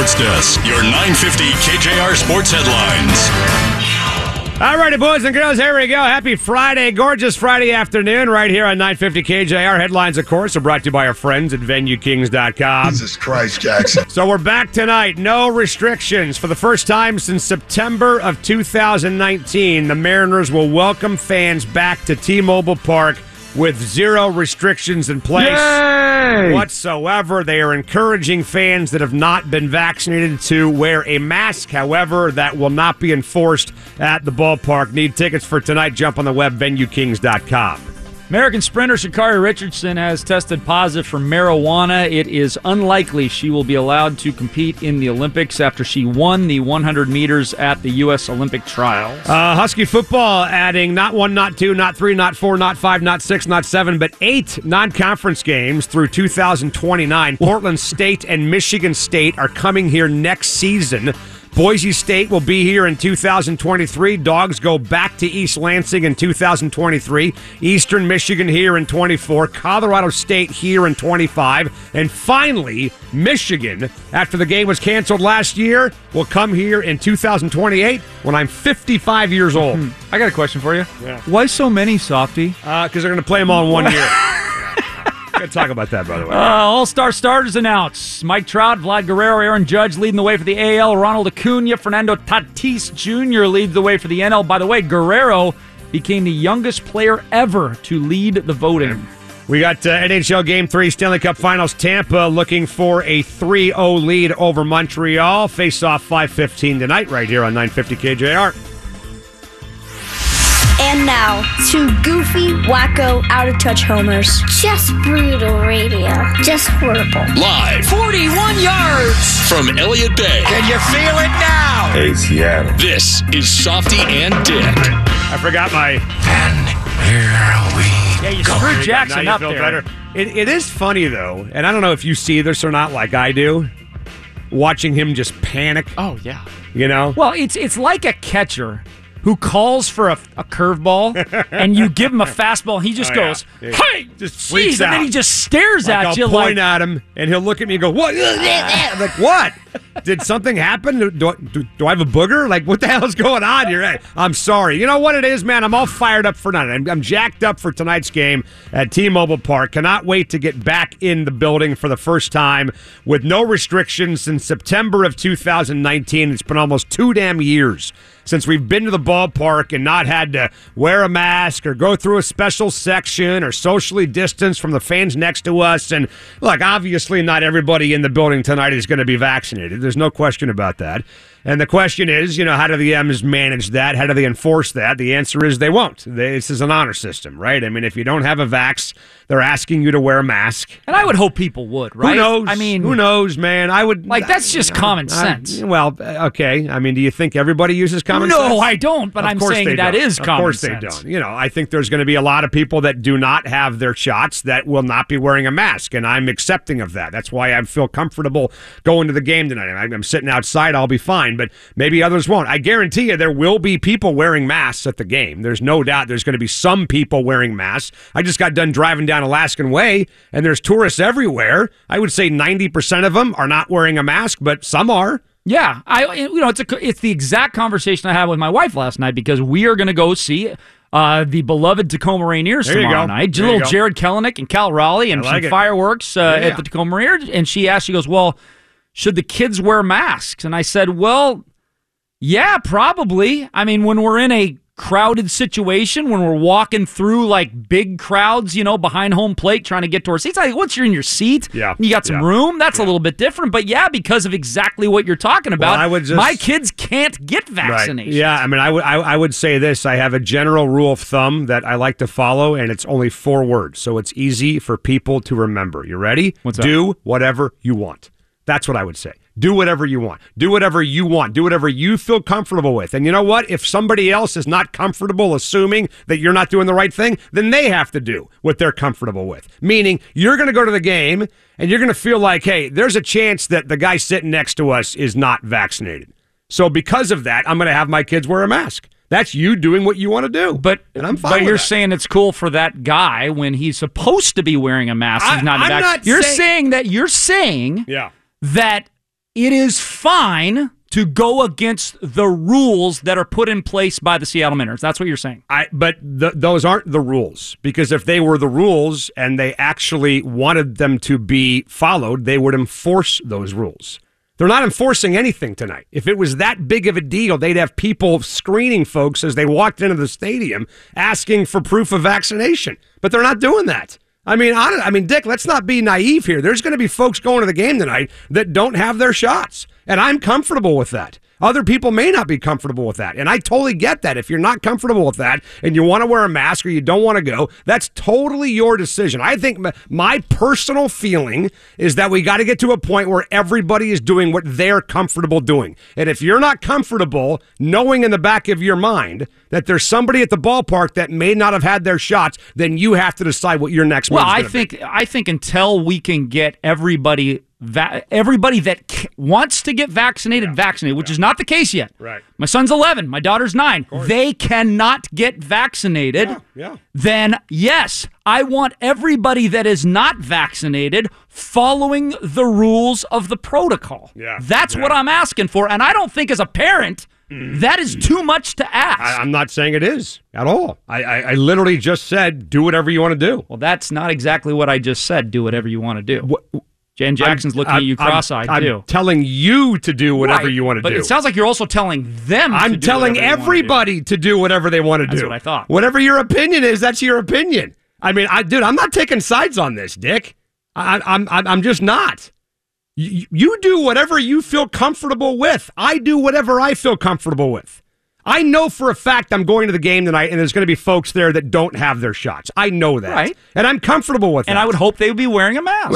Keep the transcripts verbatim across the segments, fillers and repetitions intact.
Sports Desk, your nine fifty K J R Sports Headlines. All righty, boys and girls, here we go. Happy Friday, gorgeous Friday afternoon right here on nine fifty K J R. Headlines, of course, are brought to you by our friends at venue kings dot com. Jesus Christ, Jackson. So we're back tonight. No restrictions. For the first time since September of two thousand nineteen, the Mariners will welcome fans back to T-Mobile Park with zero restrictions in place Yay! whatsoever. They are encouraging fans that have not been vaccinated to wear a mask. However, that will not be enforced at the ballpark. Need tickets for tonight? Jump on the web, venue kings dot com. American sprinter Sha'Carri Richardson has tested positive for marijuana. It is unlikely she will be allowed to compete in the Olympics after she won the one hundred meters at the U S Olympic trials. Uh, Husky football adding not one, not two, not three, not four, not five, not six, not seven, but eight non-conference games through two thousand twenty-nine. Portland State and Michigan State are coming here next season. Boise State will be here in two thousand twenty-three. Dogs go back to East Lansing in two thousand twenty-three. Eastern Michigan here in twenty-four. Colorado State here in twenty-five. And finally, Michigan, after the game was canceled last year, will come here in two thousand twenty-eight when I'm fifty-five years old. Hmm. I got a question for you. Yeah. Why so many, Softy? Because uh, they're going to play them all in one year. We're going to talk about that, by the way. Uh, All-Star starters announced. Mike Trout, Vlad Guerrero, Aaron Judge leading the way for the A L. Ronald Acuna, Fernando Tatis Junior leads the way for the N L. By the way, Guerrero became the youngest player ever to lead the voting. We got uh, N H L Game three Stanley Cup Finals. Tampa looking for a three oh lead over Montreal. Face-off five fifteen tonight right here on nine fifty K J R. And now, two goofy, wacko, out-of-touch homers. Just brutal radio. Just horrible. Live forty-one yards from Elliott Bay. Can you feel it now? Hey, Seattle. This is Softy and Dick. I forgot my... And here we Yeah, you go. screwed Now Jackson you up feel there. better. It, it is funny, though, and I don't know if you see this or not like I do, watching him just panic, Oh, yeah. you know? Well, it's it's like a catcher who calls for a, a curveball, and you give him a fastball, and he just Oh, yeah. goes, Yeah. hey, Just freaks jeez, and then out. he just stares Like, at I'll you point like, at him, and he'll look at me and go, what? I'm like, what? Did something happen? Do, do, do, do I have a booger? Like, what the hell is going on here? I'm sorry. You know what it is, man? I'm all fired up for tonight. I'm, I'm jacked up for tonight's game at T-Mobile Park. Cannot wait to get back in the building for the first time with no restrictions since September of two thousand nineteen. It's been almost two damn years since we've been to the ballpark and not had to wear a mask or go through a special section or socially distance from the fans next to us. And look, obviously not everybody in the building tonight is going to be vaccinated. There's no question about that. And the question is, you know, how do the M's manage that? How do they enforce that? The answer is they won't. They, this is an honor system, right? I mean, if you don't have a vax, they're asking you to wear a mask. and I would hope people would, right? Who knows? I mean, who knows, man? I would like, that's just common sense. I, well, okay. I mean, do you think everybody uses common no, sense? I don't, but Of I'm course saying they that don't. is Of common course sense. they don't. You know, I think there's going to be a lot of people that do not have their shots that will not be wearing a mask, and I'm accepting of that. That's why I feel comfortable going to the game tonight. I'm, I'm sitting outside, I'll be fine, but maybe others won't. I guarantee you there will be people wearing masks at the game. There's no doubt there's going to be some people wearing masks. I just got done driving down Alaskan Way, and there's tourists everywhere. I would say ninety percent of them are not wearing a mask, but some are. Yeah, I you know it's a it's the exact conversation I had with my wife last night because we are going to go see uh, the beloved Tacoma Rainiers There you tomorrow go. night. There you Little go. Jared Kelenic and Cal Raleigh and I like some it. fireworks uh, Yeah. at the Tacoma Rainiers. And she asked, she goes, "Well, should the kids wear masks?" And I said, "Well, yeah, probably. I mean, when we're in a crowded situation, when we're walking through like big crowds, you know, behind home plate trying to get to our seats. Like, once you're in your seat, Yeah. and you got some Yeah. room, that's a little bit different. But yeah, because of exactly what you're talking about, I would just- my kids can't get vaccinations. Right. Yeah, I mean, I would I, I would say this. I have a general rule of thumb that I like to follow, and it's only four words, so it's easy for people to remember. You ready? What's that? Do whatever you want. That's what I would say. Do whatever you want. Do whatever you want. Do whatever you feel comfortable with. And you know what? If somebody else is not comfortable assuming that you're not doing the right thing, then they have to do what they're comfortable with. Meaning, you're going to go to the game, and you're going to feel like, hey, there's a chance that the guy sitting next to us is not vaccinated. So because of that, I'm going to have my kids wear a mask. That's you doing what you want to do. But, and I'm fine but with you're that. saying it's cool for that guy when he's supposed to be wearing a mask. I- He's not I'm vac- not You're saying- saying that you're saying Yeah. that it is fine to go against the rules that are put in place by the Seattle Mariners. That's what you're saying. I, but th- those aren't the rules, because if they were the rules and they actually wanted them to be followed, they would enforce those rules. They're not enforcing anything tonight. If it was that big of a deal, they'd have people screening folks as they walked into the stadium asking for proof of vaccination. But they're not doing that. I mean, I, I mean, Dick, let's not be naive here. There's going to be folks going to the game tonight that don't have their shots, and I'm comfortable with that. Other people may not be comfortable with that, and I totally get that. If you're not comfortable with that and you want to wear a mask or you don't want to go, that's totally your decision. I think my personal feeling is that we got to get to a point where everybody is doing what they're comfortable doing. And if you're not comfortable knowing in the back of your mind that there's somebody at the ballpark that may not have had their shots, then you have to decide what your next move is Well, I gonna think be. I think until we can get everybody Va- everybody that c- wants to get vaccinated, yeah. vaccinated, which yeah. is not the case yet. Right. My son's eleven. My daughter's nine. They cannot get vaccinated. Yeah. yeah. Then, yes, I want everybody that is not vaccinated following the rules of the protocol. Yeah. That's yeah. what I'm asking for. And I don't think as a parent, that is too much to ask. I, I'm not saying it is at all. I, I, I literally just said, do whatever you want to do. Well, that's not exactly what I just said. Do whatever you want to do. What? Jan Jackson's I'm, looking I'm, at you cross-eyed, I'm, too. I'm telling you to do whatever right, you want to but do. But it sounds like you're also telling them I'm to do telling whatever everybody to do. to do whatever they want to do. That's what I thought. Whatever your opinion is, that's your opinion. I mean, I, dude, I'm not taking sides on this, Dick. I, I'm, I'm, I'm just not. You, you do whatever you feel comfortable with. I do whatever I feel comfortable with. I know for a fact I'm going to the game tonight, and there's going to be folks there that don't have their shots. I know that. Right. And I'm comfortable with and that. And I would hope they would be wearing a mask.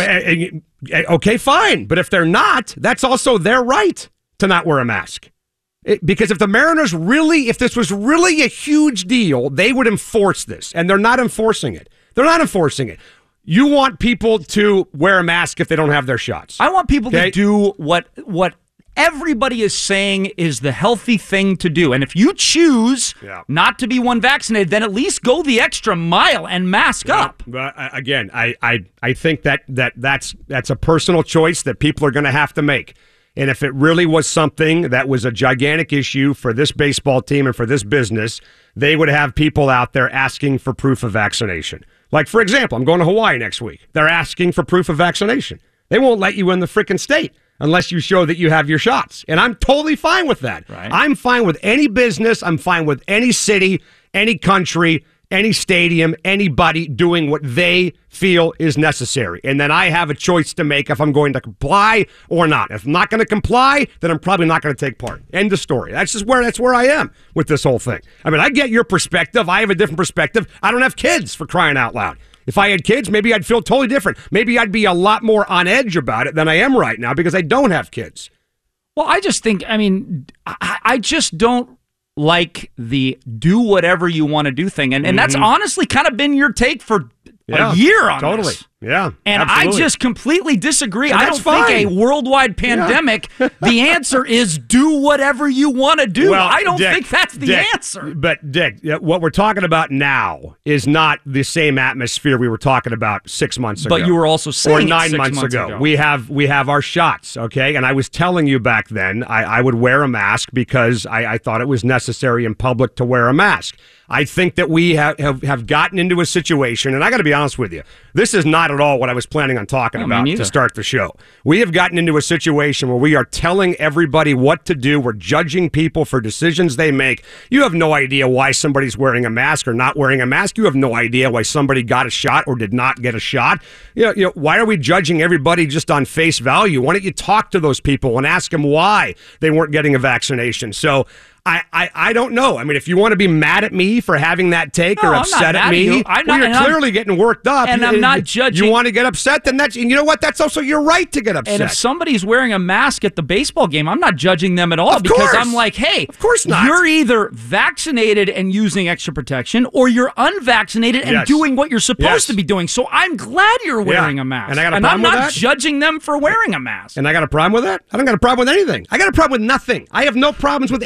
Okay, fine. But if they're not, that's also their right to not wear a mask. It, because if the Mariners really, if this was really a huge deal, they would enforce this. And they're not enforcing it. They're not enforcing it. You want people to wear a mask if they don't have their shots. I want people okay? to do what what everybody is saying is the healthy thing to do. And if you choose yeah. not to be one vaccinated, then at least go the extra mile and mask yeah. up. But uh, again, I, I, I think that, that that's that's a personal choice that people are going to have to make. And if it really was something that was a gigantic issue for this baseball team and for this business, they would have people out there asking for proof of vaccination. Like, for example, I'm going to Hawaii next week. They're asking for proof of vaccination. They won't let you in the freaking state unless you show that you have your shots. And I'm totally fine with that. Right. I'm fine with any business. I'm fine with any city, any country, any stadium, anybody doing what they feel is necessary. And then I have a choice to make if I'm going to comply or not. If I'm not going to comply, then I'm probably not going to take part. End of story. That's just where that's where I am with this whole thing. I mean, I get your perspective. I have a different perspective. I don't have kids, for crying out loud. If I had kids, maybe I'd feel totally different. Maybe I'd be a lot more on edge about it than I am right now because I don't have kids. Well, I just think, I mean, I, I just don't like the do whatever you want to do thing. And, and that's mm-hmm. honestly kind of been your take for yeah, a year on totally. this. Yeah, and absolutely. I just completely disagree. And I that's don't fine. think a worldwide pandemic, yeah. the answer is do whatever you want to do. Well, I don't Dick, think that's the Dick, answer. But, Dick, what we're talking about now is not the same atmosphere we were talking about six months ago. But you were also saying Or it nine six months, months ago. ago. We have we have our shots, okay? And I was telling you back then I, I would wear a mask because I, I thought it was necessary in public to wear a mask. I think that we have, have, have gotten into a situation, and I got to be honest with you, this is not at all what I was planning on talking no, about to start the show. We have gotten into a situation where we are telling everybody what to do. We're judging people for decisions they make. You have no idea why somebody's wearing a mask or not wearing a mask. You have no idea why somebody got a shot or did not get a shot. You know, you know, why are we judging everybody just on face value? Why don't you talk to those people and ask them why they weren't getting a vaccination? So I, I, I don't know. I mean, if you want to be mad at me for having that take no, or I'm upset at me, you. I'm well, not, you're clearly I'm, getting worked up. And you, I'm not you, judging. You want to get upset, then that's, and you know what? That's also your right to get upset. And if somebody's wearing a mask at the baseball game, I'm not judging them at all of because course. I'm like, hey, of course not. You're either vaccinated and using extra protection or you're unvaccinated and yes. doing what you're supposed yes. to be doing. So I'm glad you're wearing yeah. a mask. And I got a and problem I'm with not that? judging them for wearing a mask. And I got a problem with that? I don't got a problem with anything. I got a problem with nothing. I have no problems with anything.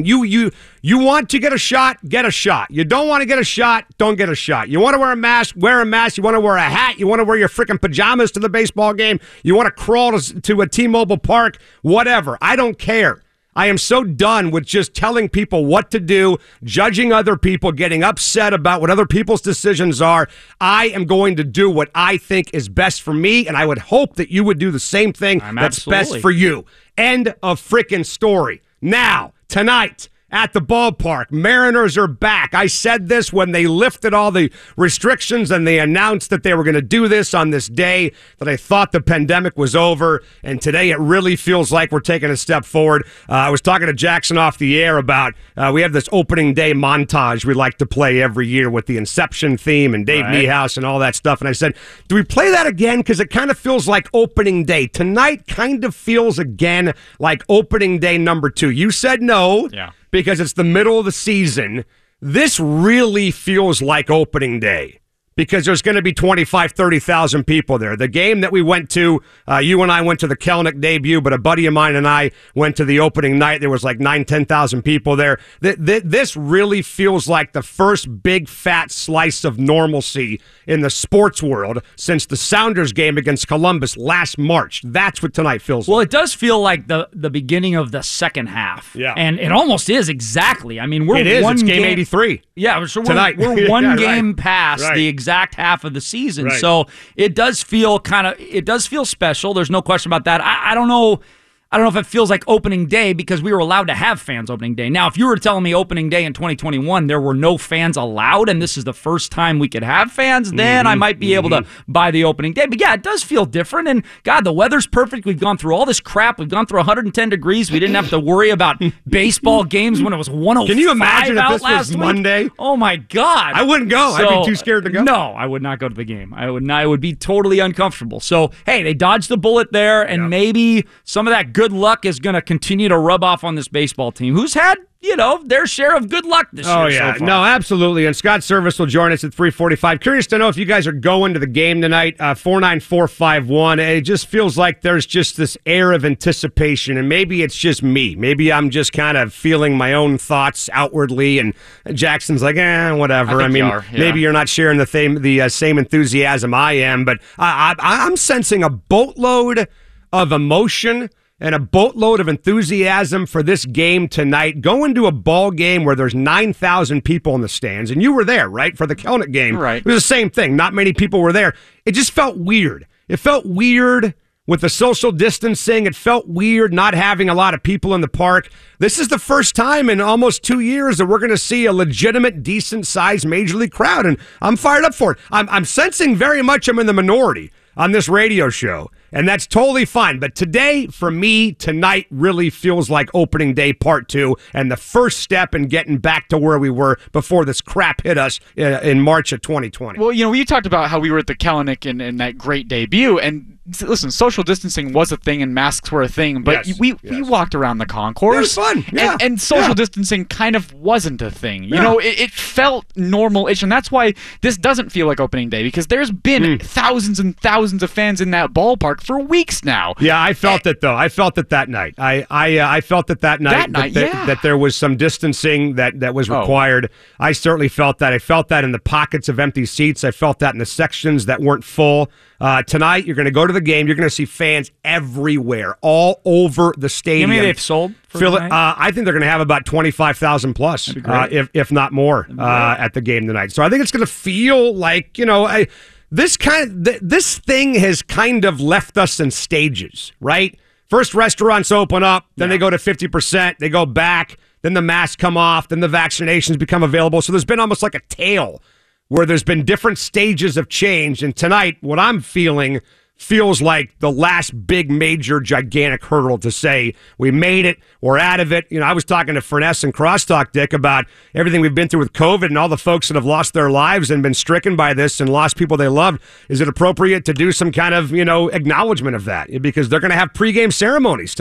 you you you want to get a shot, get a shot. You don't want to get a shot, don't get a shot. You want to wear a mask, wear a mask. You want to wear a hat. You want to wear your freaking pajamas to the baseball game. You want to crawl to, to a T-Mobile Park, whatever. I don't care. I am so done with just telling people what to do, judging other people, getting upset about what other people's decisions are. I am going to do what I think is best for me, and I would hope that you would do the same thing I'm that's absolutely. best for you. End of freaking story. Now, tonight, at the ballpark, Mariners are back. I said this when they lifted all the restrictions and they announced that they were going to do this on this day, that I thought the pandemic was over, and today it really feels like we're taking a step forward. Uh, I was talking to Jackson off the air about uh, we have this opening day montage we like to play every year with the Inception theme and Dave Right. Niehaus and all that stuff, and I said, do we play that again? Because it kind of feels like opening day. Tonight kind of feels again like opening day number two. You said no. Yeah. Because it's the middle of the season. This really feels like opening day because there's going to be twenty-five, thirty thousand people there. The game that we went to, uh, you and I went to the Kelnick debut, but a buddy of mine and I went to the opening night. There was like nine, ten thousand people there. Th- th- this really feels like the first big fat slice of normalcy in the sports world since the Sounders game against Columbus last March. That's what tonight feels Well, like. it does feel like the, the beginning of the second half. Yeah. And it almost is exactly. I mean, we're It is. one It's game game eighty-three. Yeah, so we're, Tonight. we're one Yeah, right. game past Right. the exact half of the season. Right. So it does feel kind of it does feel special. There's no question about that. I, I don't know. I don't know if it feels like opening day because we were allowed to have fans opening day. Now, if you were telling me opening day in twenty twenty-one, there were no fans allowed, and this is the first time we could have fans, then Mm-hmm. I might be able to buy the opening day. But yeah, it does feel different. And God, the weather's perfect. We've gone through all this crap. We've gone through one hundred ten degrees. We didn't have to worry about baseball games when it was one oh five Can you imagine if out this was last week. Monday? Oh my God. I wouldn't go. I'd be So, too scared to go. No, I would not go to the game. I would not. I would be totally uncomfortable. So, hey, they dodged the bullet there, and Yeah. maybe some of that good luck is going to continue to rub off on this baseball team, who's had, you know, their share of good luck this Oh, year yeah. so far. No, absolutely. And Scott Service will join us at three forty-five. Curious to know if you guys are going to the game tonight, uh, four nine four five one. It just feels like there's just this air of anticipation, and maybe it's just me. Maybe I'm just kind of feeling my own thoughts outwardly, and Jackson's like, eh, whatever. I think mean, you are, yeah. maybe you're not sharing the, same the uh, same enthusiasm I am, but I, I, I'm sensing a boatload of emotion and a boatload of enthusiasm for this game tonight. Going to a ball game where there's nine thousand people in the stands, and you were there, right, for the Kelnick game. Right. It was the same thing. Not many people were there. It just felt weird. It felt weird with the social distancing. It felt weird not having a lot of people in the park. This is the first time in almost two years that we're going to see a legitimate, decent-sized Major League crowd, and I'm fired up for it. I'm, I'm sensing very much I'm in the minority on this radio show, and that's totally fine. But today, for me, tonight really feels like opening day part two and the first step in getting back to where we were before this crap hit us uh, in March of twenty twenty. Well, you know, you talked about how we were at the Kelnick and, and that great debut, and listen, social distancing was a thing and masks were a thing, but Yes, we yes. we walked around the concourse. It was fun, yeah, and, and social yeah. distancing kind of wasn't a thing. You Yeah. know, it, it felt normal-ish, and that's why this doesn't feel like opening day, because there's been Mm. thousands and thousands of fans in that ballpark for weeks now. Yeah, I felt it though. I felt it that night. I I uh, I felt it that night. That night, there, yeah. that there was some distancing that that was Oh. required. I certainly felt that. I felt that in the pockets of empty seats. I felt that in the sections that weren't full. Uh, tonight, you're going to go to the game. You're going to see fans everywhere, all over the You stadium. mean they've sold for Fill it, tonight? uh, I think they're going to have about twenty-five thousand plus, That'd be great. uh, if if not more, uh, at the game tonight. So I think it's going to feel like, you know, I, this kind th- this thing has kind of left us in stages, right? First, restaurants open up, then they go to fifty percent, they go back, then the masks come off, then the vaccinations become available. So there's been almost like a tail where there's been different stages of change. And tonight, what I'm feeling feels like the last big, major, gigantic hurdle to say we made it, we're out of it. You know, I was talking to Furness and Crosstalk, Dick, about everything we've been through with COVID and all the folks that have lost their lives and been stricken by this and lost people they loved. Is it appropriate to do some kind of, you know, acknowledgement of that? Because they're going to have pregame ceremonies tonight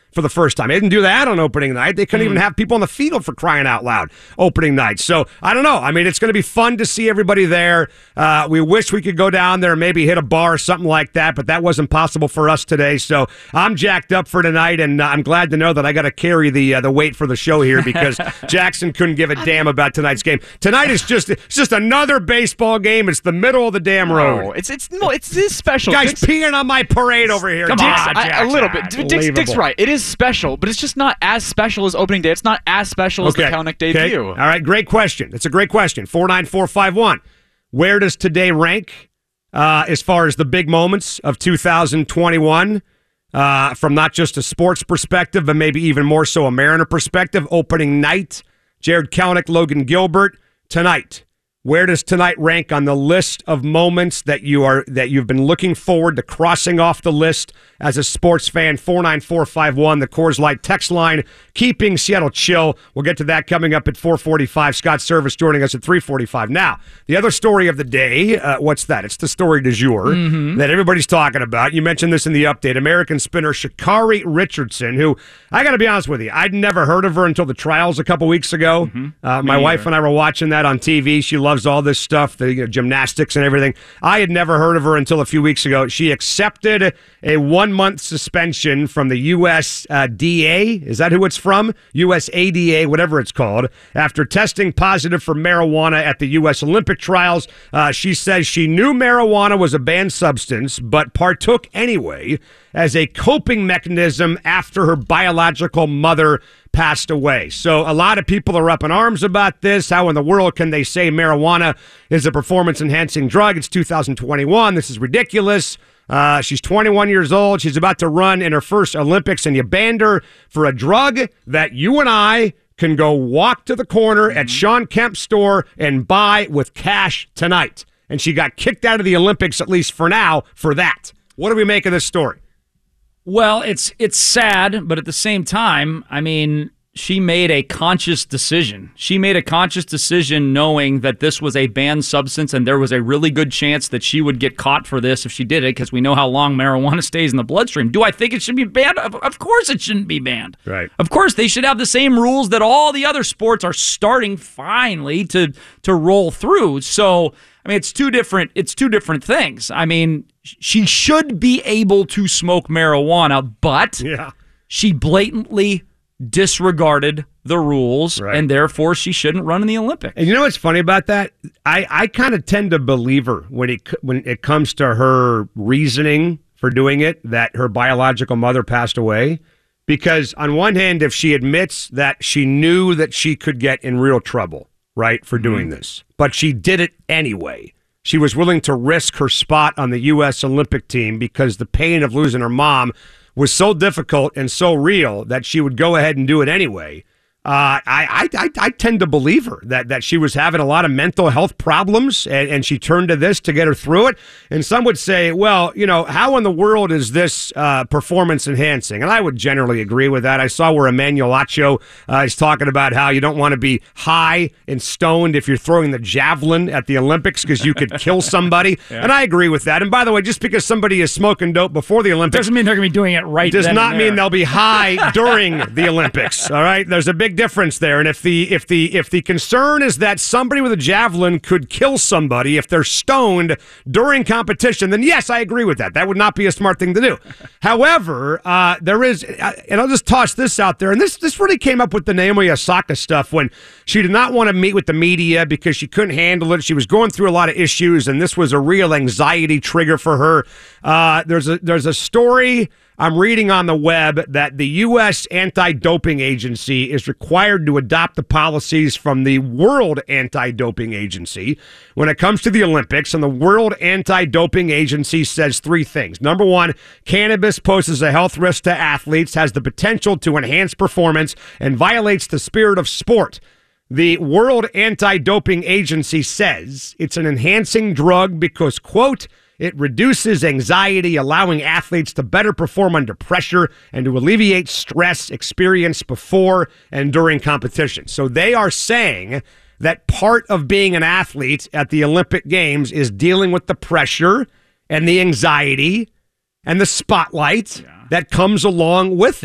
for the first time. They didn't do that on opening night. They couldn't mm. even have people on the field for crying out loud opening night. So I don't know. I mean, it's going to be fun to see everybody there. Uh, we wish we could go down there and maybe hit a bar or something like that, but that wasn't possible for us today. So I'm jacked up for tonight, and uh, I'm glad to know that I got to carry the uh, the weight for the show here because Jackson couldn't give a damn about tonight's game. Tonight is just it's just another baseball game. It's the middle of the damn road. No, it's it's no, it's this special. Guys Dick's, peeing on my parade over here. Come Come on, on, I, a little bit. Dick's, Dick's right. It is special, but it's just not as special as opening day. It's not as special okay. as the Kalanick okay. debut. All right, great question. It's a great question. four nine four five one. Where does today rank uh, as far as the big moments of two thousand twenty-one? Uh, from not just a sports perspective, but maybe even more so a Mariner perspective. Opening night, Jarred Kelenic, Logan Gilbert. Tonight, where does tonight rank on the list of moments that you are that you've been looking forward to crossing off the list as a sports fan? four nine four five one, the Coors Light text line, keeping Seattle chill. We'll get to that coming up at four forty-five. Scott Service joining us at three forty-five. Now, the other story of the day, uh, what's that? It's the story du jour mm-hmm. that everybody's talking about. You mentioned this in the update. American spinner Sha'Carri Richardson, who, I got to be honest with you, I'd never heard of her until the trials a couple weeks ago. Mm-hmm. Uh, my wife and I were watching that on T V. She loves all this stuff, the you know, gymnastics and everything. I had never heard of her until a few weeks ago. She accepted a one-month suspension from the U S uh, D A. Is that who it's from? U S A D A, whatever it's called, after testing positive for marijuana at the U S Olympic trials. Uh, she says she knew marijuana was a banned substance, but partook anyway as a coping mechanism after her biological mother passed away. So a lot of people are up in arms about this. How in the world can they say marijuana is a performance-enhancing drug? It's two thousand twenty-one. This is ridiculous. Uh, she's twenty-one years old. She's about to run in her first Olympics, and you banned her for a drug that you and I can go walk to the corner at Sean Kemp's store and buy with cash tonight. And she got kicked out of the Olympics, at least for now, for that. What do we make of this story? Well, it's it's sad, but at the same time, I mean, she made a conscious decision. She made a conscious decision knowing that this was a banned substance and there was a really good chance that she would get caught for this if she did it, because we know how long marijuana stays in the bloodstream. Do I think it should be banned? Of, of course it shouldn't be banned. Right. Of course they should have the same rules that all the other sports are starting finally to to roll through. So, I mean, it's two different it's two different things. I mean, she should be able to smoke marijuana, but yeah. she blatantly disregarded the rules, right. and therefore she shouldn't run in the Olympics. And you know what's funny about that? I, I kind of tend to believe her when it when it comes to her reasoning for doing it, that her biological mother passed away. Because on one hand, if she admits that she knew that she could get in real trouble, right, for doing mm-hmm. this, but she did it anyway. She was willing to risk her spot on the U S Olympic team because the pain of losing her mom was so difficult and so real that she would go ahead and do it anyway. Uh, I, I I tend to believe her that, that she was having a lot of mental health problems and, and she turned to this to get her through it. And some would say, well, you know, how in the world is this uh, performance enhancing? And I would generally agree with that. I saw where Emmanuel Acho uh, is talking about how you don't want to be high and stoned if you're throwing the javelin at the Olympics because you could kill somebody. Yeah. And I agree with that. And by the way, just because somebody is smoking dope before the Olympics doesn't mean they're going to be doing it right. Does then not and mean there. they'll be high during the Olympics. All right, there's a big difference there. And if the if the if the concern is that somebody with a javelin could kill somebody if they're stoned during competition, then yes, I agree with that. That would not be a smart thing to do. However, uh, there is, and I'll just toss this out there, and this this really came up with the Naomi Osaka stuff when she did not want to meet with the media because she couldn't handle it. She was going through a lot of issues, and this was a real anxiety trigger for her. Uh, there's a there's a story I'm reading on the web that the U S Anti-Doping Agency is required to adopt the policies from the World Anti-Doping Agency when it comes to the Olympics. And the World Anti-Doping Agency says three things. Number one, cannabis poses a health risk to athletes, has the potential to enhance performance, and violates the spirit of sport. The World Anti-Doping Agency says it's an enhancing drug because, quote, it reduces anxiety, allowing athletes to better perform under pressure and to alleviate stress experienced before and during competition. So they are saying that part of being an athlete at the Olympic Games is dealing with the pressure and the anxiety and the spotlight yeah. that comes along with it.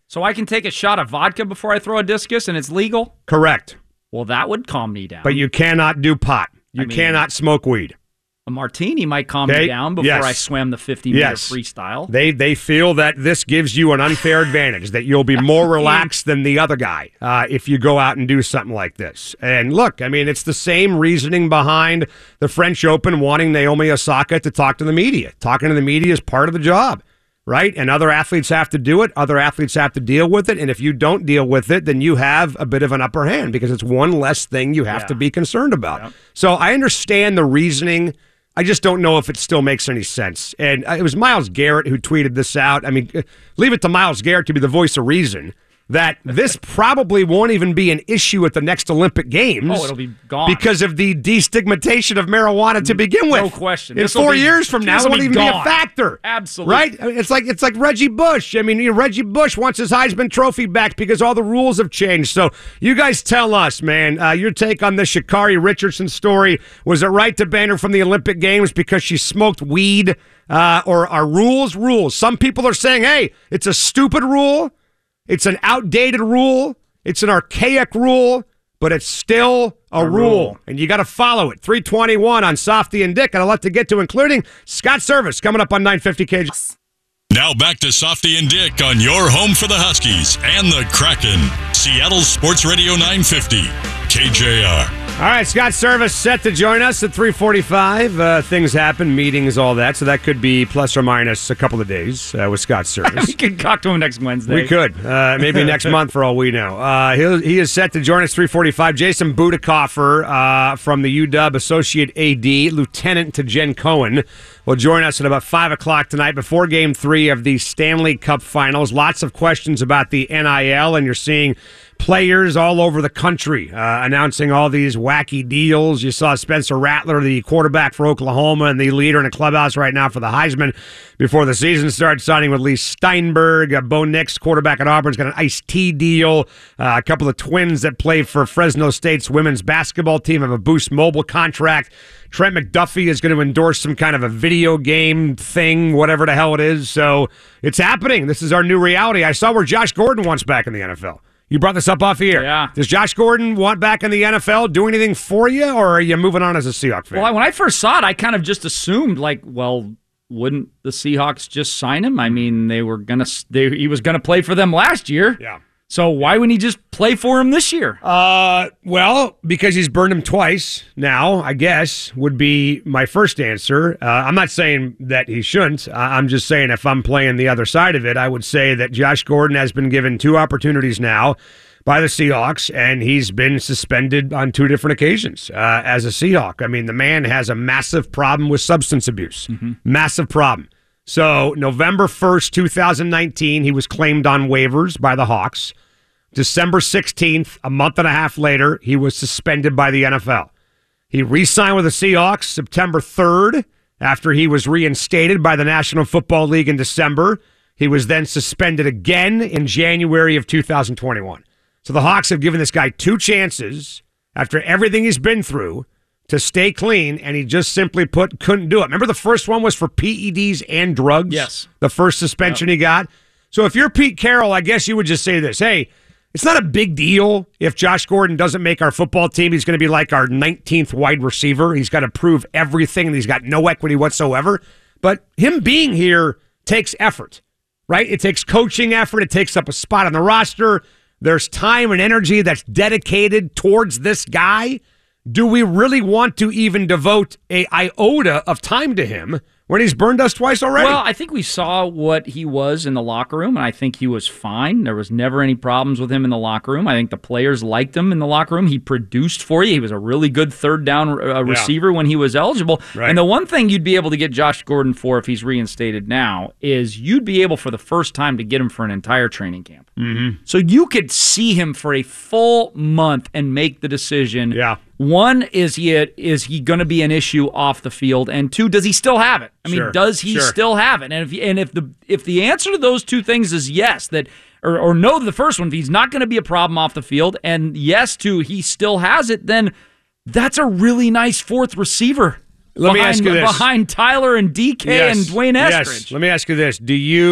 So I can take a shot of vodka before I throw a discus and it's legal? Correct. Well, that would calm me down. But you cannot do pot. You I mean, cannot smoke weed. A martini might calm Okay, me down before yes. I swam the fifty-meter Yes. freestyle. They they feel that this gives you an unfair advantage, that you'll be more relaxed than the other guy uh, if you go out and do something like this. And look, I mean, it's the same reasoning behind the French Open wanting Naomi Osaka to talk to the media. Talking to the media is part of the job, right? And other athletes have to do it. Other athletes have to deal with it. And if you don't deal with it, then you have a bit of an upper hand because it's one less thing you have Yeah. to be concerned about. Yep. So I understand the reasoning. I just don't know if it still makes any sense. And it was Myles Garrett who tweeted this out. I mean, leave it to Myles Garrett to be the voice of reason that this probably won't even be an issue at the next Olympic Games. Oh, it'll be gone. Because of the destigmatization of marijuana to begin with. No question. In This'll four be- years from now, it this'll won't be even be a gone. factor. Absolutely. Right? I mean, it's like it's like Reggie Bush. I mean, you know, Reggie Bush wants his Heisman Trophy back because all the rules have changed. So you guys tell us, man, uh, your take on the Sha'Carri Richardson story. Was it right to ban her from the Olympic Games because she smoked weed? Uh, or are rules rules? Some people are saying, hey, it's a stupid rule. It's an outdated rule. It's an archaic rule, but it's still a, A rule. rule. And you got to follow it. three twenty-one on Softy and Dick. And a lot to get to, including Scott Service coming up on nine fifty K J. Now back to Softy and Dick on your home for the Huskies and the Kraken. Seattle Sports Radio nine fifty, K J R. All right, Scott Service set to join us at three forty-five. Uh, things happen, meetings, all that. So that could be plus or minus a couple of days uh, with Scott Service. We could talk to him next Wednesday. We could. Uh, maybe next month for all we know. Uh, he'll, he is set to join us three forty-five. Jason Budakoffer uh, from the U W Associate A D, Lieutenant to Jen Cohen, will join us at about five o'clock tonight before Game three of the Stanley Cup Finals. Lots of questions about the N I L, and you're seeing players all over the country uh, announcing all these wacky deals. You saw Spencer Rattler, the quarterback for Oklahoma and the leader in the clubhouse right now for the Heisman, before the season started, signing with Lee Steinberg. Uh, Bo Nix, quarterback at Auburn's got an iced tea deal. Uh, a couple of twins that play for Fresno State's women's basketball team have a Boost Mobile contract. Trent McDuffie is going to endorse some kind of a video game thing, whatever the hell it is. So it's happening. This is our new reality. I saw where Josh Gordon wants back in the N F L. You brought this up off here. Yeah. Does Josh Gordon want back in the N F L? Do anything for you, or are you moving on as a Seahawks fan? Well, when I first saw it, I kind of just assumed, like, well, wouldn't the Seahawks just sign him? I mean, they were gonna, they, he was gonna play for them last year. Yeah. So why wouldn't he just play for him this year? Uh, well, because he's burned him twice now, I guess, would be my first answer. Uh, I'm not saying that he shouldn't. I- I'm just saying if I'm playing the other side of it, I would say that Josh Gordon has been given two opportunities now by the Seahawks, and he's been suspended on two different occasions uh, as a Seahawk. I mean, the man has a massive problem with substance abuse. Mm-hmm. Massive problem. So November first, twenty nineteen, he was claimed on waivers by the Hawks. December sixteenth, a month and a half later, he was suspended by the N F L. He re-signed with the Seahawks September third after he was reinstated by the National Football League in December. He was then suspended again in January of two thousand twenty-one. So the Hawks have given this guy two chances after everything he's been through to stay clean, and he just simply put couldn't do it. Remember the first one was for P E Ds and drugs? Yes. The first suspension Yep. he got. So if you're Pete Carroll, I guess you would just say this, hey, it's not a big deal if Josh Gordon doesn't make our football team. He's going to be like our nineteenth wide receiver. He's got to prove everything, and he's got no equity whatsoever. But him being here takes effort, right? It takes coaching effort. It takes up a spot on the roster. There's time and energy that's dedicated towards this guy. Do we really want to even devote a iota of time to him when he's burned us twice already? Well, I think we saw what he was in the locker room, and I think he was fine. There was never any problems with him in the locker room. I think the players liked him in the locker room. He produced for you. He was a really good third down uh, receiver when he was eligible. Right. And the one thing you'd be able to get Josh Gordon for if he's reinstated now is you'd be able for the first time to get him for an entire training camp. Mm-hmm. So you could see him for a full month and make the decision. Yeah. One, is he a, is he going to be an issue off the field? And two, does he still have it? I mean, Sure, does he sure. still have it? And if and if the if the answer to those two things is yes, that or, or no to the first one, if he's not going to be a problem off the field, and yes to he still has it, then that's a really nice fourth receiver. Let me behind, ask you this. behind Tyler and D K Yes, and Dwayne yes. Eskridge. Let me ask you this. Do you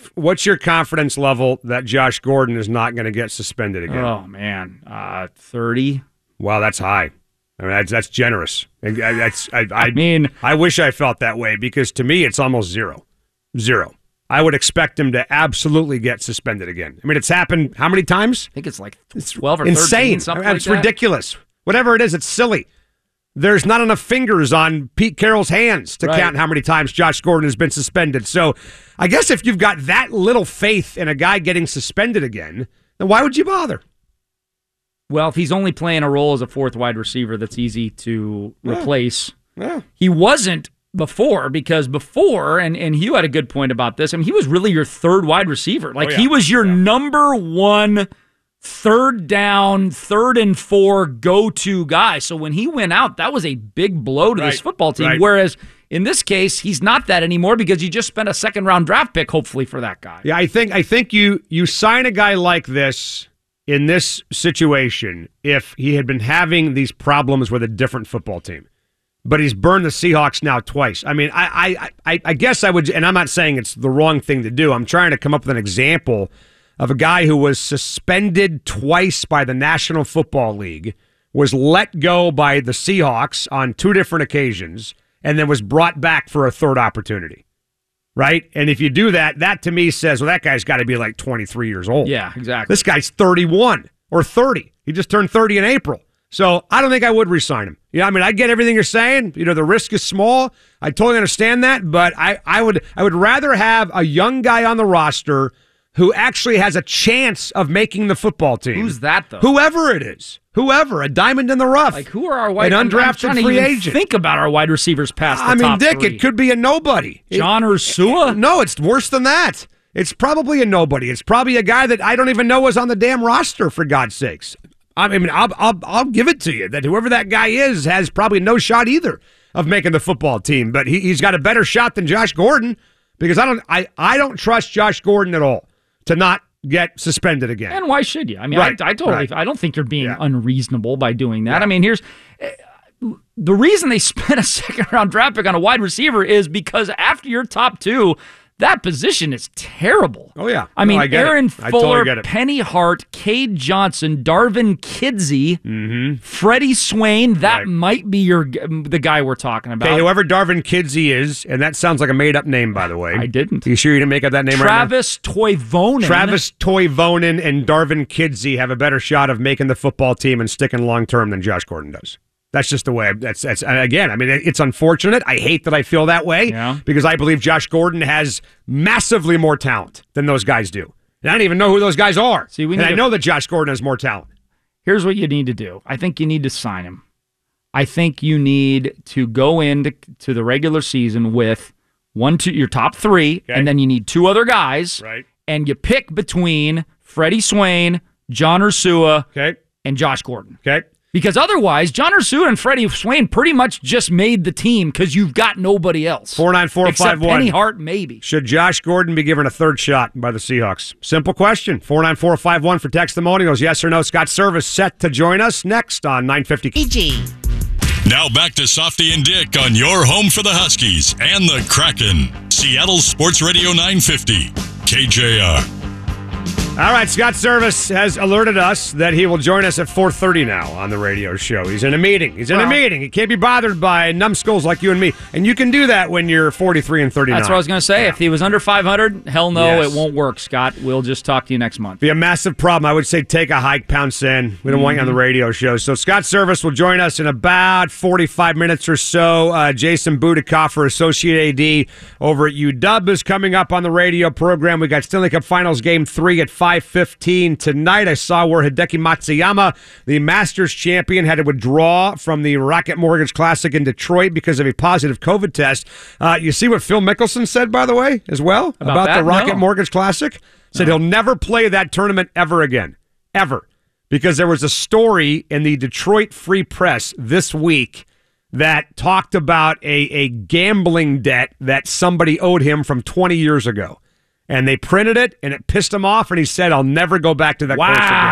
what's your confidence level that Josh Gordon is not going to get suspended again? Oh, man. Uh, thirty. Wow, that's high. I mean, that's, that's generous. And I, that's, I, I, I mean, I wish I felt that way because to me, it's almost zero. Zero. I would expect him to absolutely get suspended again. I mean, it's happened how many times? I think it's like twelve or Insane. thirteen, something like it's that. ridiculous. Whatever it is, it's silly. There's not enough fingers on Pete Carroll's hands to Right. count how many times Josh Gordon has been suspended. So I guess if you've got that little faith in a guy getting suspended again, then why would you bother? Well, if he's only playing a role as a fourth wide receiver, that's easy to Yeah. replace. Yeah. He wasn't before, because before, and, and Hugh had a good point about this, I mean, he was really your third wide receiver. Like, Oh, yeah. he was your Yeah. number one third down, third and four go-to guy. So when he went out, that was a big blow to Right. this football team. Right. Whereas in this case, he's not that anymore because you just spent a second-round draft pick, hopefully, for that guy. Yeah, I think I think you you sign a guy like this in this situation if he had been having these problems with a different football team. But he's burned the Seahawks now twice. I mean, I, I, I, I guess I would, and I'm not saying it's the wrong thing to do. I'm trying to come up with an example of a guy who was suspended twice by the National Football League, was let go by the Seahawks on two different occasions, and then was brought back for a third opportunity. Right? And if you do that, that to me says, well, that guy's got to be like twenty-three years old. Yeah, exactly. This guy's thirty-one or thirty. He just turned thirty in April. So I don't think I would re-sign him. Yeah, I mean, I get everything you're saying. You know, the risk is small. I totally understand that, but I, I would I would rather have a young guy on the roster who actually has a chance of making the football team. Who's that, though? Whoever it is. Whoever. A diamond in the rough. Like, who are our wide An I'm- I'm undrafted trying to free even agent. Think about our wide receivers past the I mean, top Dick, three. it could be a nobody. John Ursua? No, it's worse than that. It's probably a nobody. It's probably a guy that I don't even know was on the damn roster, for God's sakes. I mean, I'll, I'll, I'll give it to you that whoever that guy is has probably no shot either of making the football team, but he, he's got a better shot than Josh Gordon because I don't I, I don't trust Josh Gordon at all to not get suspended again. And why should you? I mean, Right, I, I totally, right. I don't think you're being Yeah. unreasonable by doing that. Yeah. I mean, here's the reason they spent a second round draft pick on a wide receiver is because after your top two, that position is terrible. Oh, yeah. I No, mean, I get it. Aaron I totally Fuller, get it. Penny Hart, Cade Johnson, Darvin Kidsey, Mm-hmm. Freddie Swain. That Right. might be your the guy we're talking about. Okay, whoever Darvin Kidsey is, and that sounds like a made-up name, by the way. I didn't. You sure you didn't make up that name Travis Toivonen. right now? Travis Toivonen and Darvin Kidsey have a better shot of making the football team and sticking long-term than Josh Gordon does. That's just the way. That's that's and again. I mean, it's unfortunate. I hate that I feel that way Yeah. because I believe Josh Gordon has massively more talent than those guys do, and I don't even know who those guys are. See, we and need I to- know that Josh Gordon has more talent. Here's what you need to do. I think you need to sign him. I think you need to go into to the regular season with one, two, your top three, Okay. and then you need two other guys, Right. and you pick between Freddie Swain, John Ursua, Okay. and Josh Gordon. Okay. Because otherwise, John Ursua and Freddie Swain pretty much just made the team because you've got nobody else. Four nine four Except five one. Penny Hart, maybe. Should Josh Gordon be given a third shot by the Seahawks? Simple question. four nine four five one for testimonials. Yes or no? Scott Service set to join us next on nine fifty. E G. Now back to Softy and Dick on your home for the Huskies and the Kraken. Seattle Sports Radio nine fifty. K J R. All right, Scott Service has alerted us that he will join us at four thirty now on the radio show. He's in a meeting. He's in Well- a meeting. He can't be bothered by numbskulls like you and me. And you can do that when you're forty-three and thirty-nine. That's what I was going to say. Yeah. If he was under five hundred, hell no, Yes. it won't work, Scott. We'll just talk to you next month. Be a massive problem. I would say take a hike, pound sand. We don't want you on the radio show. So Scott Service will join us in about forty-five minutes or so. Uh, Jason Budikoff, Associate A D over at U W, is coming up on the radio program. We got Stanley Cup Finals Game three at five fifteen tonight. I saw where Hideki Matsuyama, the Masters champion, had to withdraw from the Rocket Mortgage Classic in Detroit because of a positive COVID test. Uh, you see what Phil Mickelson said, by the way, as well, About the that? Rocket No. Mortgage Classic? Said he'll never play that tournament ever again. Ever. Because there was a story in the Detroit Free Press this week that talked about a, a gambling debt that somebody owed him from twenty years ago. And they printed it, and it pissed him off, and he said, I'll never go back to that course again. Wow.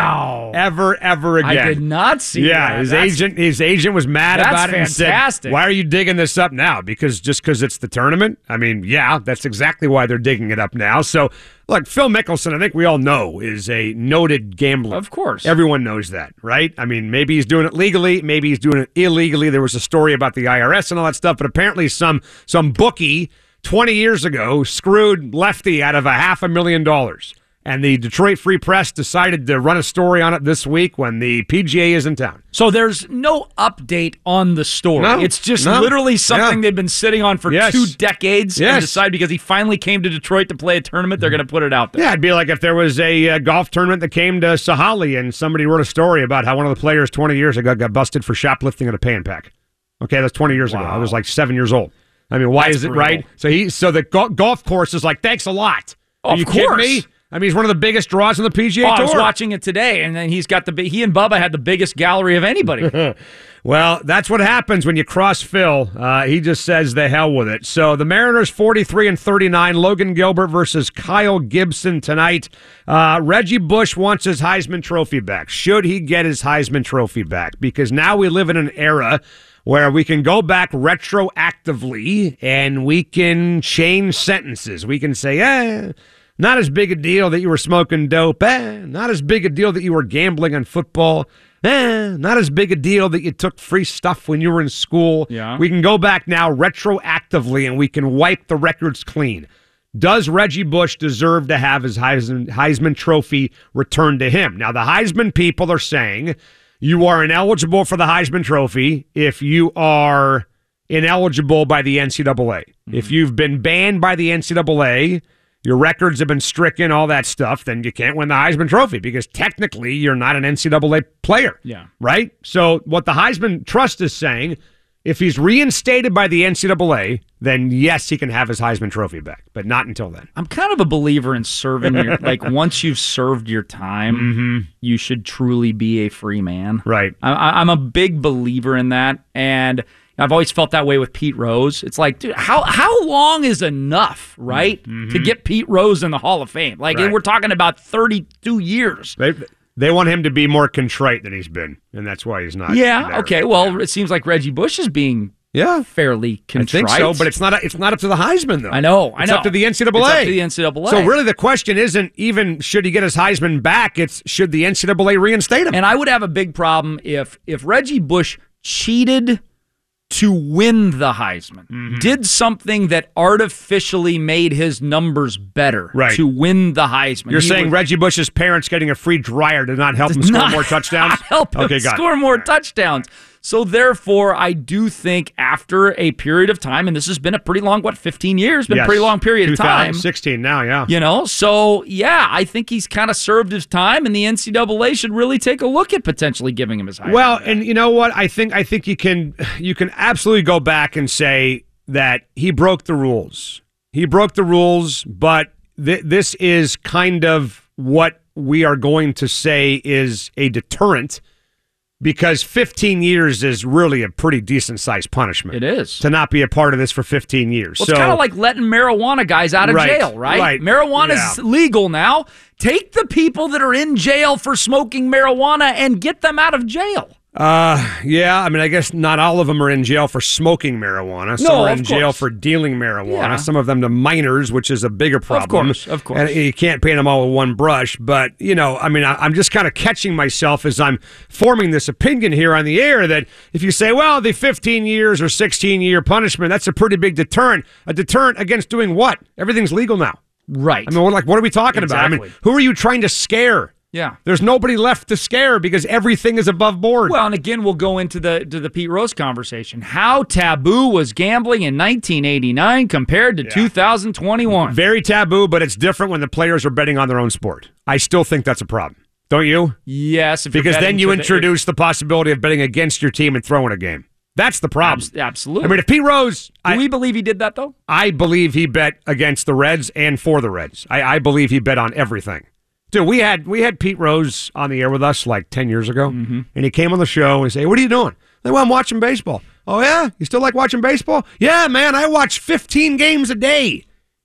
ever, ever again. I did not see yeah, that. his That's- agent his agent was mad That's about it and fantastic. said, why are you digging this up now? Because just because it's the tournament? I mean, yeah, that's exactly why they're digging it up now. So, look, Phil Mickelson, I think we all know, is a noted gambler. Of course. Everyone knows that, right? I mean, maybe he's doing it legally, maybe he's doing it illegally. There was a story about the I R S and all that stuff, but apparently some some bookie twenty years ago screwed Lefty out of a half a million dollars. And the Detroit Free Press decided to run a story on it this week when the P G A is in town. So there's no update on the story. No, it's just no. literally something Yeah. they've been sitting on for Yes. two decades Yes. and decided because he finally came to Detroit to play a tournament, they're going to put it out there. Yeah, it'd be like if there was a uh, golf tournament that came to Sahali and somebody wrote a story about how one of the players twenty years ago got busted for shoplifting at a pay and pack. Okay, that's twenty years ago. I was like seven years old. I mean, why That's is it brutal. right? So he, so the go- golf course is like, thanks a lot. Are Of you kidding course. me? I mean, he's one of the biggest draws on the P G A Oh, I Tour. was watching it today, and then he's got the big, he and Bubba had the biggest gallery of anybody. Well, that's what happens when you cross Phil. Uh, he just says the hell with it. So the Mariners forty-three and thirty-nine. Logan Gilbert versus Kyle Gibson tonight. Uh, Reggie Bush wants his Heisman Trophy back. Should he get his Heisman Trophy back? Because now we live in an era where we can go back retroactively and we can change sentences. We can say, eh, not as big a deal that you were smoking dope. Eh, not as big a deal that you were gambling on football. Eh, not as big a deal that you took free stuff when you were in school. Yeah. We can go back now retroactively and we can wipe the records clean. Does Reggie Bush deserve to have his Heisman, Heisman Trophy returned to him? Now, the Heisman people are saying you are ineligible for the Heisman Trophy if you are ineligible by the N C double A. Mm-hmm. If you've been banned by the N C double A, your records have been stricken, all that stuff, then you can't win the Heisman Trophy because technically you're not an N C double A player. Yeah. Right? So what the Heisman Trust is saying, if he's reinstated by the N C double A, then yes, he can have his Heisman Trophy back, but not until then. I'm kind of a believer in serving your, like, once you've served your time, Mm-hmm. you should truly be a free man. Right. I, I- I'm a big believer in that, and I've always felt that way with Pete Rose. It's like, dude, how how long is enough, right, to get Pete Rose in the Hall of Fame? Like, Right. we're talking about thirty-two years. They they want him to be more contrite than he's been, and that's why he's not. Yeah, there. okay. Well, it seems like Reggie Bush is being Yeah. fairly I contrite. think so, but it's not. It's not up to the Heisman, though. I know, I It's know. up to the N C double A. It's up to the N C double A. So really, the question isn't even should he get his Heisman back. It's should the N C double A reinstate him? And I would have a big problem if if Reggie Bush cheated to win the Heisman, Mm-hmm. did something that artificially made his numbers better Right. to win the Heisman. You're He saying was- Reggie Bush's parents getting a free dryer did not help him score not more touchdowns? help him okay, got score it. more touchdowns. So therefore, I do think after a period of time, and this has been a pretty long, what, fifteen years, been Yes. a pretty long period of time. twenty sixteen now, yeah. You know, so yeah, I think he's kind of served his time, and the N C double A should really take a look at potentially giving him his Heisman. Well, back. and you know what? I think I think you can you can absolutely go back and say that he broke the rules. He broke the rules, but th- this is kind of what we are going to say is a deterrent because fifteen years is really a pretty decent sized punishment. It is. To not be a part of this for fifteen years. Well, so it's kind of like letting marijuana guys out of Right, jail, right? right, Marijuana's yeah. legal now. Take the people that are in jail for smoking marijuana and get them out of jail. Uh, yeah, I mean, I guess not all of them are in jail for smoking marijuana. Some No, are of in jail course. for dealing marijuana. Yeah. Some of them to minors, which is a bigger problem. course, of course. And you can't paint them all with one brush. But, you know, I mean, I, I'm just kind of catching myself as I'm forming this opinion here on the air that if you say, well, the fifteen years or sixteen year punishment, that's a pretty big deterrent. A deterrent against doing what? Everything's legal now. Right. I mean, we're like, what are we talking about? I mean, Exactly. who are you trying to scare? Yeah. There's nobody left to scare because everything is above board. Well, and again, we'll go into the to the Pete Rose conversation. How taboo was gambling in nineteen eighty-nine compared to two thousand twenty-one? Very taboo, but it's different when the players are betting on their own sport. I still think that's a problem. Don't you? Yes, if you're Because then betting you for the- introduce the possibility of betting against your team and throwing a game. That's the problem. Abs- absolutely. I mean, if Pete Rose, Do I, we believe he did that though? I believe he bet against the Reds and for the Reds. I, I believe he bet on everything. Dude, we had we had Pete Rose on the air with us like ten years ago, Mm-hmm. and he came on the show and said, hey, what are you doing? Like, well, I'm watching baseball. Oh, yeah? You still like watching baseball? Yeah, man, I watch fifteen games a day.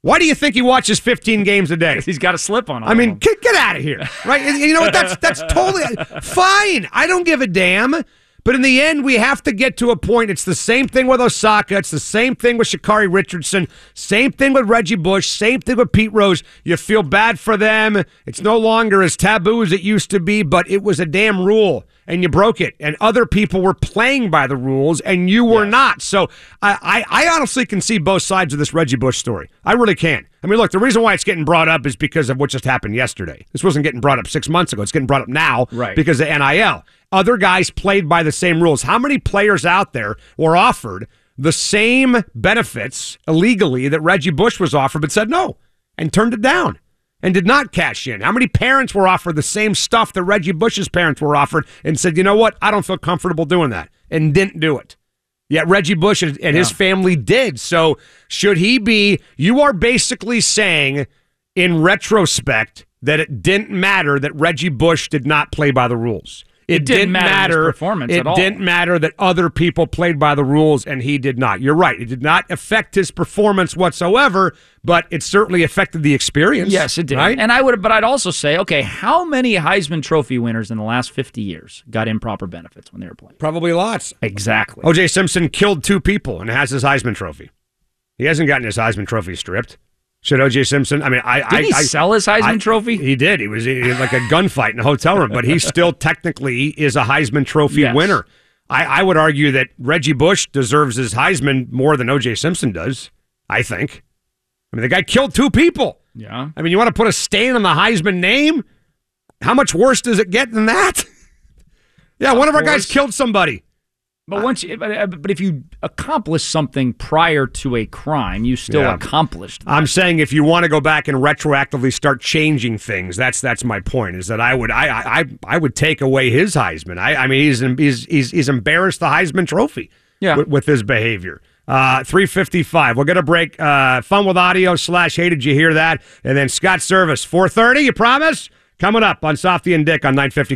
Why do you think he watches fifteen games a day? He's got a slip on. All I mean, of them. get, get out of here, right? And you know what? That's that's totally fine. I don't give a damn. But in the end, we have to get to a point. It's the same thing with Osaka. It's the same thing with Sha'Carri Richardson. Same thing with Reggie Bush. Same thing with Pete Rose. You feel bad for them. It's no longer as taboo as it used to be, but it was a damn rule, and you broke it. And other people were playing by the rules, and you were yes. not. So I, I, I honestly can see both sides of this Reggie Bush story. I really can. I mean, look, the reason why it's getting brought up is because of what just happened yesterday. This wasn't getting brought up six months ago. It's getting brought up now right. because of N I L. Other guys played by the same rules. How many players out there were offered the same benefits illegally that Reggie Bush was offered but said no and turned it down and did not cash in? How many parents were offered the same stuff that Reggie Bush's parents were offered and said, you know what, I don't feel comfortable doing that, and didn't do it? Yet Reggie Bush and yeah. his family did. So should he be, you are basically saying in retrospect that it didn't matter that Reggie Bush did not play by the rules. It, it didn't, didn't matter, matter his performance it at all. didn't matter that other people played by the rules and he did not. You're right. It did not affect his performance whatsoever, but it certainly affected the experience. Yes, it did. Right? And I would, but I'd also say, okay, how many Heisman Trophy winners in the last fifty years got improper benefits when they were playing? Probably lots. Exactly. O J Simpson killed two people and has his Heisman Trophy. He hasn't gotten his Heisman Trophy stripped. Should O J Simpson? I mean, I did I, he I, sell his Heisman I, Trophy? He did. He was he, like a gunfight in a hotel room, but he still technically is a Heisman Trophy yes. winner. I, I would argue that Reggie Bush deserves his Heisman more than O J Simpson does. I think. I mean, the guy killed two people. Yeah. I mean, you want to put a stain on the Heisman name? How much worse does it get than that? yeah, of one of our guys killed somebody. But once, you, but, but if you accomplish something prior to a crime, you still Yeah. accomplished that. I'm saying if you want to go back and retroactively start changing things, that's that's my point. Is that I would I I I would take away his Heisman. I I mean he's he's he's, he's embarrassed the Heisman Trophy. Yeah. with, with his behavior. Uh, three fifty-five. We'll get a break. Uh, fun with audio slash. Hey, did you hear that? And then Scott Service four thirty. You promise? Coming up on Softy and Dick on nine fifty.